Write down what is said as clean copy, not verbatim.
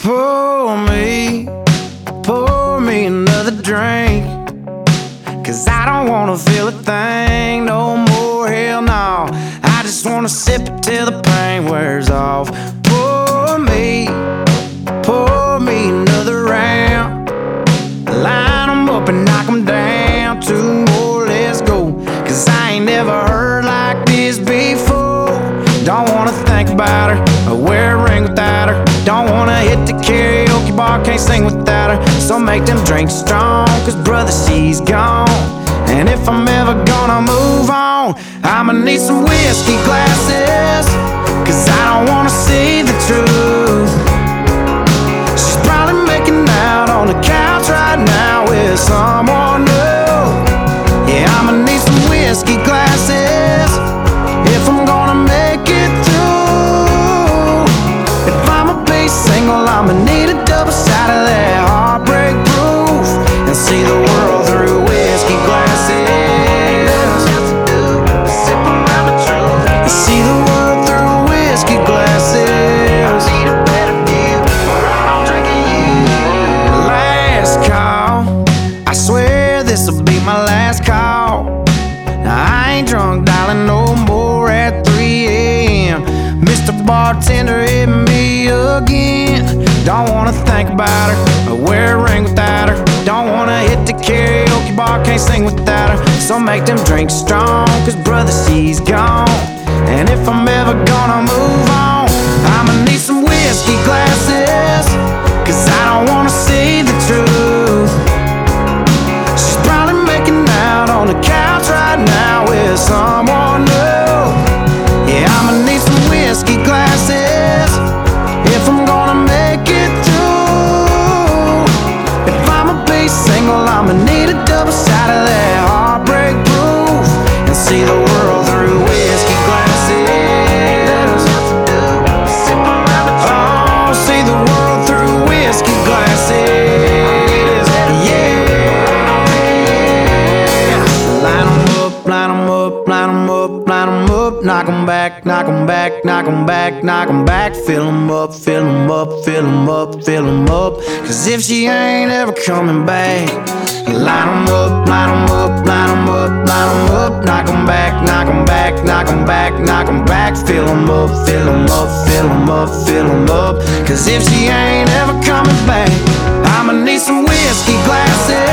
Pour me another drink, 'cause I don't wanna feel a thing no more, hell no. I just wanna sip it till the pain wears off. Pour me another round. Line 'em up and knock 'em down. Two more, let's go, 'cause I ain't never heard like this before. Don't wanna think about her or wear a ring without her. Don't wanna hit the karaoke bar, can't sing without her. So make them drinks strong, 'cause brother, she's gone. And if I'm ever gonna move on, I'ma need some whiskey glasses, 'cause I don't wanna see the truth. She's probably making out on the couch right now with someone new. Yeah, I'ma need some whiskey glasses if I'm gonna make it through. If I'ma be single, I'ma need a double shot of that heartbreak proof, and see the world through whiskey glasses. Sip around the truth and see the world through whiskey glasses. I need a better view, or I'm drinking you. Last call, I swear this'll be my last call. Now I ain't drunk, darling, no more at 3 a.m. Mr. Bartender, hit me again. Don't wanna think about her or wear a ring without her. Don't wanna hit the karaoke bar, can't sing without her. So make them drinks strong, 'cause brother, she's gone. And if I'm ever gonna move on, I'ma need some whiskey glasses, 'cause I don't wanna see the truth. She's probably making out on the couch right now with someone new. Yeah, I'ma need some whiskey glasses if I'm gonna make it through. If I'ma be single, I'ma need a double shot of that heartbreak proof, and see the world through whiskey glasses. Oh, see the world through whiskey glasses. Yeah. Line 'em up, line 'em up, line 'em up, line 'em up. Knock 'em back, knock 'em back, knock 'em back, knock 'em back. Fill 'em up, fill 'em up, fill 'em up, fill 'em up. 'Cause if she ain't ever coming back, line 'em up, line 'em up, line 'em up, line 'em up. Knock 'em back, knock 'em back, knock 'em back, knock 'em back. Fill 'em up, fill 'em up, fill 'em up, fill 'em up. 'Cause if she ain't ever coming back, I'ma need some whiskey glasses.